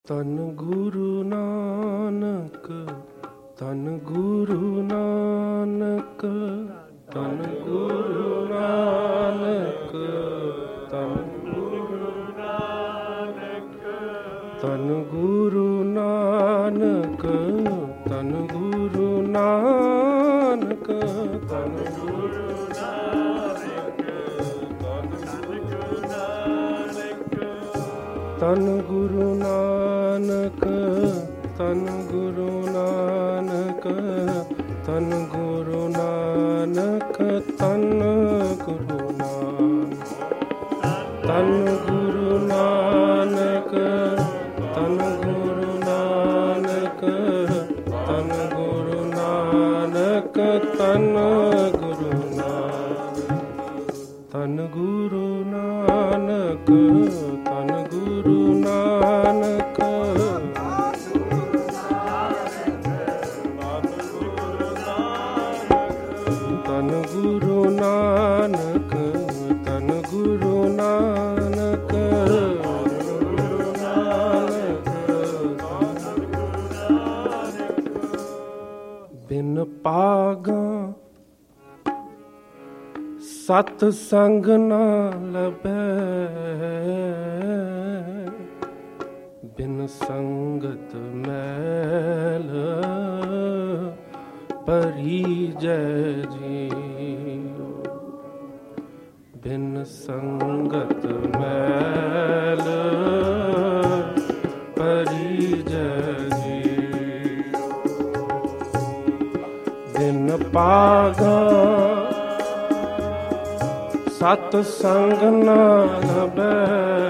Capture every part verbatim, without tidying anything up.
ਧੰਨ ਗੁਰੂ ਨਾਨਕ, ਧੰਨ ਗੁਰੂ ਨਾਨਕ, ਧੰਨ ਗੁਰੂ ਨਾਨਕ, ਧੰਨ ਗੁਰੂ ਨਾਨਕ, ਧੰਨ ਗੁਰੂ ਨਾਨਕ, ਧੰਨ ਗੁਰੂ ਨਾਨਕ, ਧੰਨ ਗੁਰੂ ਨਾਨਕ, ਧੰਨ ਗੁਰੂ ਨਾਨਕ, ਧੰਨ ਗੁਰੂ ਨਾਨਕ, ਧੰਨ ਗੁਰੂ ਨਾਨਕ, ਧੰਨ ਗੁਰੂ ਨਾਨਕ, ਧੰਨ ਗੁਰੂ ਨਾਨਕ, ਧੰਨ ਗੁਰੂ ਨਾਨਕ, ਧੰਨ ਗੁਰੂ ਨਾਨਕ, ਧੰਨ ਗੁਰੂ ਨਾਨਕ, ਧੰਨ ਗੁਰੂ ਨਾਨਕ, ਧੰਨ ਗੁਰੂ ਨਾਨਕ, ਧੰਨ ਗੁਰੂ ਨਾਨਕ, ਧੰਨ ਗੁਰੂ ਨਾਨਕ, ਬਿਨ ਪਾਗਾਂ ਸਤ ਸੰਗ ਨਾ ਲਭੈ, ਬਿਨ ਸੰਗਤ ਮੈਲ ਪਰੀਜੈ ਜੀਉ, ਬਿਨ ਸੰਗਤ ਮੈਲ ਪਰੀਜੈ ਜੀਉ, ਬਿਨ ਪਾਗਾਂ ਸਤ ਸੰਗ ਨਾ ਲਭੈ,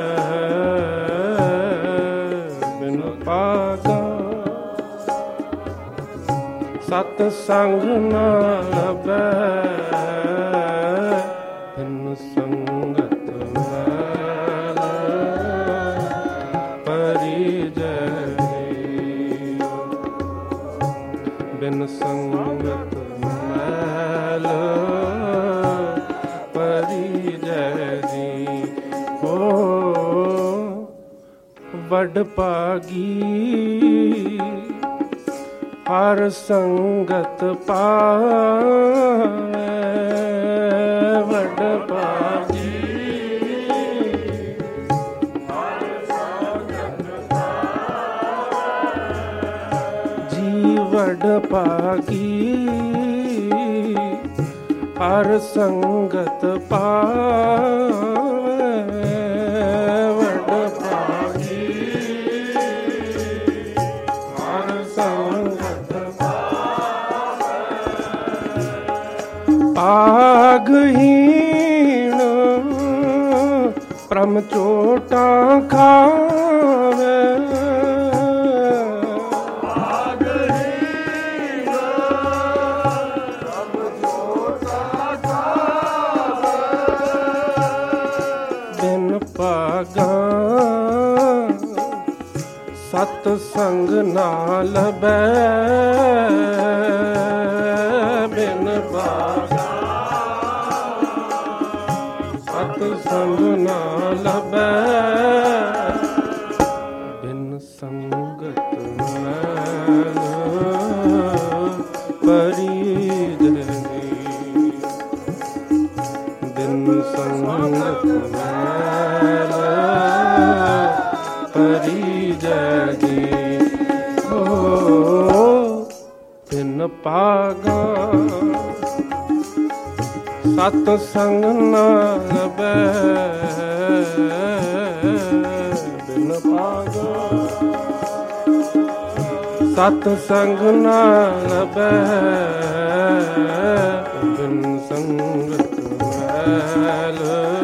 ਬਿਨ ਪਾਗਾਂ ਸਤ ਸੰਗ ਨਾ ਲਭੈ, ਬਿਨ ਸੰਗਤ ਮੈਲ ਪਰੀਜੈ ਜੀਉ, ਬਿਨ ਸੰਗਤ ਮੈਲ ਪਰੀਜੈ ਜੀਉ, ਵਡ ਭਾਗੀ ਹਰ ਸੰਗਤ ਪਾਵੈ, ਵਡ ਭਾਗੀ ਹਰ ਸੰਗਤ ਪਾਵੈ, ਜੀ ਵਡ ਭਾਗੀ ਹਰ ਸੰਗਤ ਪਾਵੈ, ਵਡ ਭਾਗੀ ਹਰ ਸੰਗਤ ਭਾਗਹੀਣ ਪ੍ਰਮ ਚੋਟਾਂ ਖਾਵੇ, ਭਾਗਹੀਣ ਪ੍ਰਮ ਚੋਟਾਂ ਖਾਵੇ, ਬਿਨ ਭਾਗਾਂ ਸਤ ਸੰਗ ਨਾ ਲਭੈ, ਬਿਨ ਭਾਗਾਂ ਸਤ ਸੰਗ ਨਾ ਲਭੈ, ਬਿਨ ਸੰਗਤ ਮੈਲ ਪਰੀਜੈ ਜੀਉ, ਬਿਨ ਸੰਗਤ ਮੈਲ ਪਰੀਜੈ ਜੀਉ, ਬਿਨ ਪਾਗਾਂ ਸਤ ਸੰਗ ਨਾ ਲਭੈ, ਬਿਨ ਪਾਗਾਂ ਸਤ ਸੰਗ ਨਾ ਲਭੈ, ਬਿਨ ਸੰਗਤ ਮੈਲ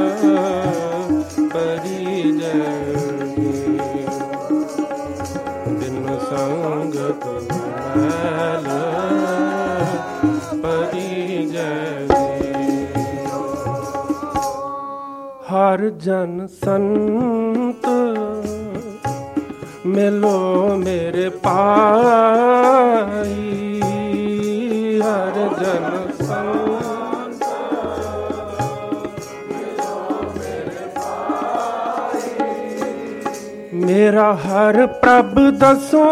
ਪਰੀਜੈ ਜੀਉ, ਬਿਨ ਸੰਗਤ ਮੈਲ ਪਰੀਜੈ ਜੀਉ, ਹਰ ਜਨ ਸੰਤ ਮਿਲੋ ਮੇਰੇ ਪਾਈ, ਹਰ ਜਨ ਸੰਤ ਮਿਲੋ ਮੇਰੇ ਪਾਈ, ਮੇਰਾ ਹਰ ਪ੍ਰਭ ਦਸੋ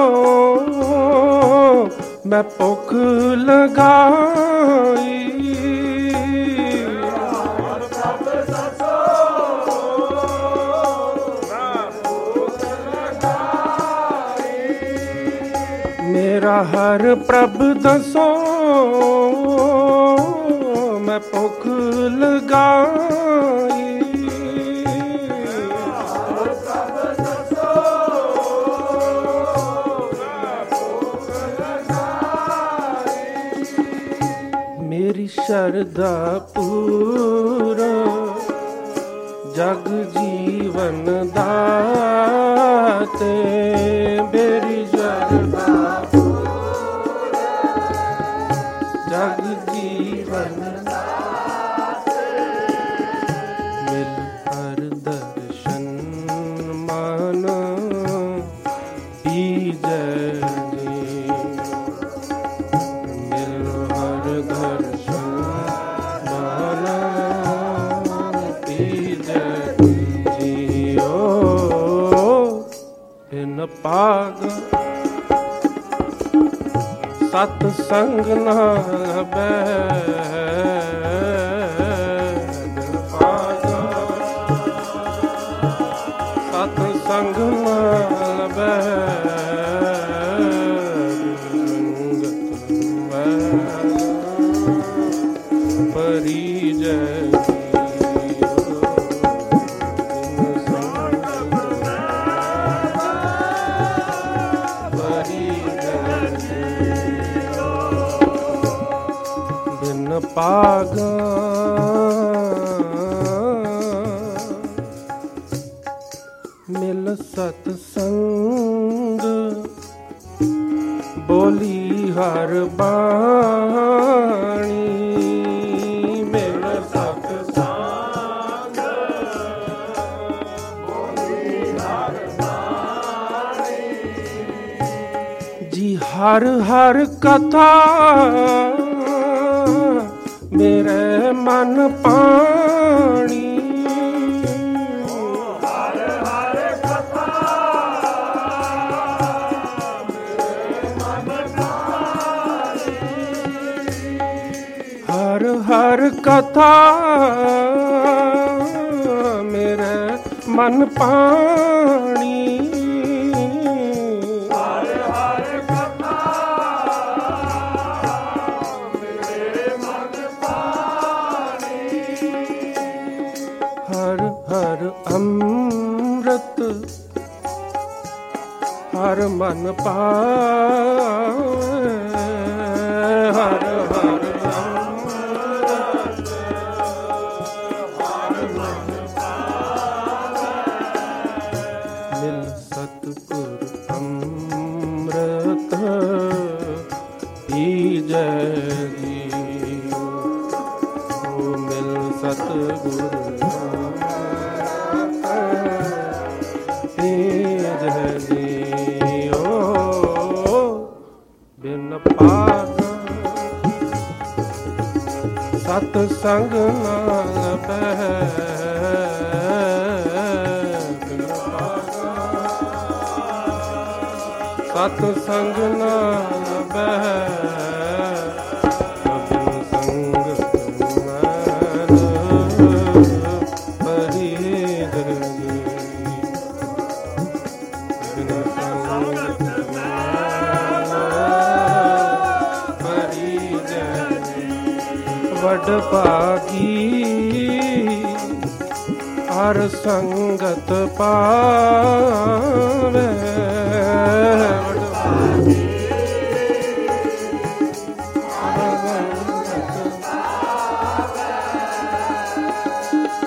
ਮੈਂ ਭੁੱਖ ਲਗਾਈ। ਮੇਰਾ ਹਰ ਪ੍ਰਭ ਦਸੋ ਮੈਂ ਭੁੱਖ ਲਗਾਈ। ਮੇਰੀ ਸ਼ਰਧਾ ਪੂਰਾ ਜਗ ਜੀਵਨ ਦਾਤੇ। ਮੇਰੀ ਸ਼ਰਧਾ ਪੂਰਾ ਜਗ ਜੀਵਨ ਦਾਤੇ। ਮਿਲ ਹਰ ਦਰਸ਼ਨ ਮਨ ਪੀਜੈ ਜੀ। ਮਿਲ ਹਰ ਦਰਸ਼ਨ ਮਨ ਪੀਜੈ ਜੀਓ। ਬਿਨ ਪਾਗ ਸਤ ਸੰਗ ਨਾ ਲਭੈ। ਬਿਨ ਪਾਗ ਸਤ ਸੰਗ ਨਾ ਲਭੈ। ਪਰੀਜੈ ਬਿਨ ਪਾਗਾ ਮਿਲ ਸਤ ਸੰਗ। ਬੋਲੀ ਹਰ ਬਾਣੀ ਮਿਲ ਸਤ ਸੰਗ। ਬੋਲੀ ਹਰ ਬਾਣੀ ਜੀ। ਹਰ ਹਰ ਕਥਾ ਮੇਰੇ ਮਨ ਪਾਣੀ। ਹਰ ਹਰ ਕਥਾ ਮੇਰੇ ਮਨ ਪਾਣੀ। ਹਰ ਹਰ ਕਥਾ ਮੇਰੇ ਮਨ ਪਾਣੀ। ਹਰ ਹਰ ਅੰਮ੍ਰਿਤ ਹਰ ਮਨ ਪਾਵੇ। ਹਰ ਹਰ ਅੰਮ੍ਰਿਤ ਹਰ ਮਨ ਪਾਵੇ। ਮਿਲ ਸਤਿਗੁਰ ਅੰਮ੍ਰਿਤ ਪੀਜੈ ਜੀਓ। ਮਿਲ ਸਤਿਗੁਰ ਪੀਜੈ ਜੀਓ। ਬਿਨ ਪਾਗ ਸਤ ਸੰਗ ਨਾ ਲਭੈ। ਬਿਨ ਪਾਗ ਸਤ ਸੰਗ ਨਾ ਲਭੈ। ਵਡ ਭਾਗੀ ਹਰ ਸੰਗਤ ਪਾਵੇ। ਵਡ ਭਾਗੀ ਹਰ ਸੰਗਤ ਪਾਵੇ।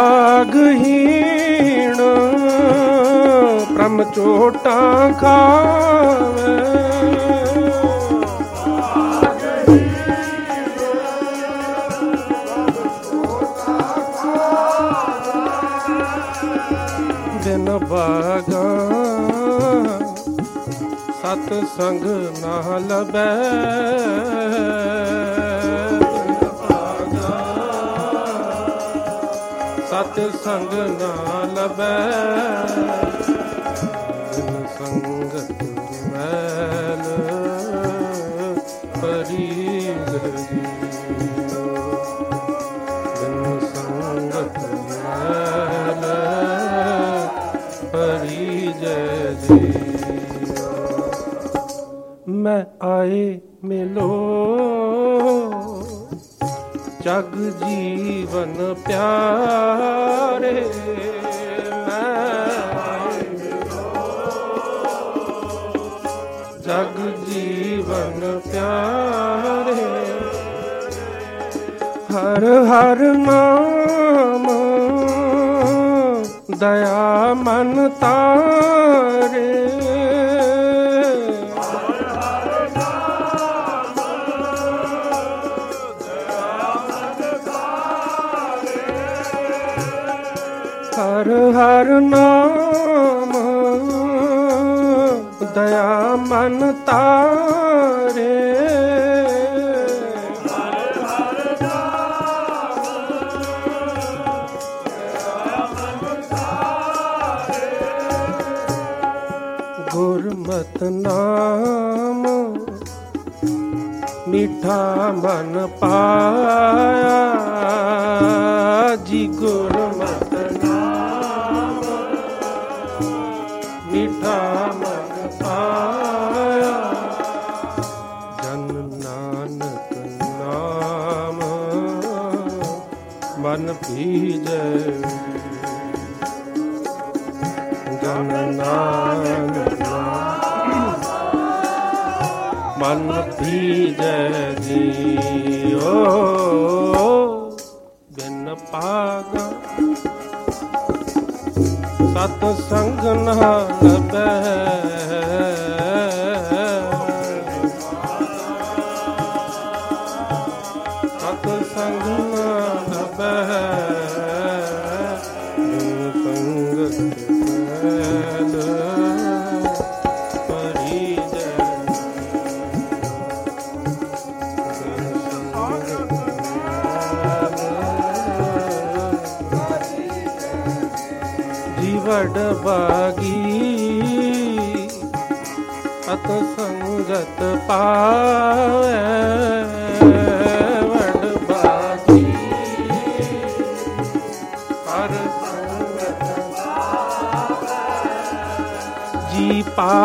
ਪਾਗਹੀਣ ਪ੍ਰਮ ਚੋਟਾਂ ਖਾਵੇ। ਬਿਨ ਭਾਗਾ ਸਤ ਸੰਗ ਨਾ ਲਭੈ। ਸਤ ਸੰਗ ਨਾ ਲਭੈ। ਸੰਗਤ ਮੈਲ ਪਰੀਗ ਜੀਓ, ਬਿਨ ਸੰਗਤ ਮੈਲ ਪਰੀਗ ਜੀਓ। ਮੈਂ ਆਏ ਮਿਲੋ ਜਗ ਜੀਵਨ ਪਿਆਰੇ, ਜਗ ਜੀਵਨ ਪਿਆਰੇ, ਹਰ ਹਰ ਨਾਮ ਦਇਆ ਮਨ ਤਾਰੇ, ਹਰ ਹਰ ਨਾਮ ਦਇਆ ਮਨ ਤਾਰੇ, ਹਰ ਹਰ ਨਾਮ ਦਇਆ ਮਨ ਤਾਰੇ, ਹਰ ਹਰ ਨਾਮ ਦਇਆ ਮਨ ਤਾਰੇ, ਗੁਰਮਤਿ ਨਾਮ ਮਿੱਠਾ ਮਨ ਪਾਇਆ ਜੀ, ਗੁਰਮਤਿ ਨਾਮ ਮਿੱਠਾ ਮਨ ਪਾਇਆ, ਜਨ ਨਾਨਕ ਨਾਮ ਮਨ ਭੀਜੈ, ਜਨ ਨਾਨਕ ਨਾਮ ਮਨ ਭੀਜੈ ਜੀਓ, ਬਿਨ ਪਾਗਾ ਸਤ ਸੰਗ ਨ ਲਭੈ, ਸਤ ਸੰਗ ਨ ਲਭੈ, ਬਿਨ ਸੰਗਤ ਮੈਲ ਪਰੀਜੈ, ਵਡ ਬਾਗੀ ਅਤ ਸੰਗਤ ਪਾਵੈ, ਵਡ ਬਾਗੀ ਹਰ ਸੰਗਤ ਪਾਵੈ, ਜੀ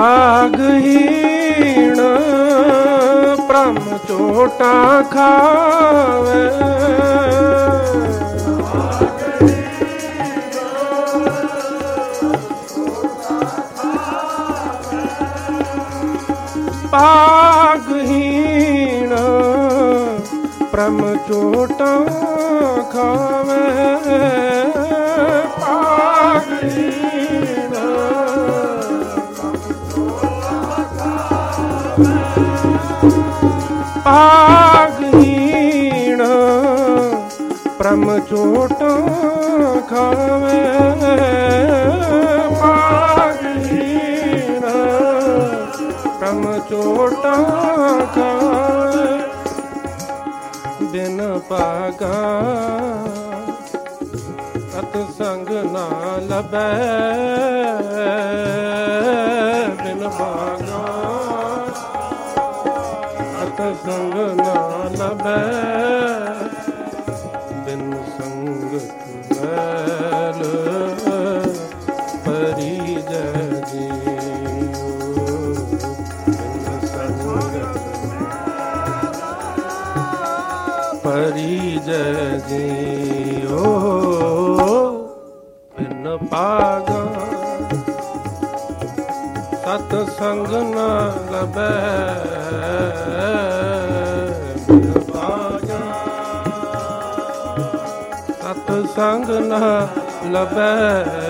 ਪਾਗਹੀਣ ਭ੍ਰਮ ਚੋਟਾਂ ਖਾਵੈ, ਭਾਗਹੀਣ ਭ੍ਰਮ ਚੋਟਾਂ ਖਾਵੈ, ਭਾਗਹੀਣ ਭਾਗਹੀਣ ਭ੍ਰਮ ਚੋਟਾਂ ਖਾਵੈ, ਭਾਗਹੀਣ ਭ੍ਰਮ ਚੋਟਾਂ ਖਾਵੈ, ਬਿਨ ਭਾਗਾ ਸਤ ਸੰਗ ਨਾ ਲਭੈ, ਬਿਨ ਭਾਗਾ ਸਤ ਸੰਗ ਨਾ ਲਭੈ, ਬਿਨ ਸੰਗਤ ਮੈਲ ਪਰੀਜੈ ਜੀਓ, ਬਿਨ ਸੰਗਤ ਪਰੀਜੈ ਜੀਓ, ਬਿਨ ਭਾਗਾ ਸਤ ਸੰਗ ਨ ਲਭੈ, ਬਿਨ ਭਾਗਾ ਸਤ ਸੰਗ ਨ ਲਭੈ,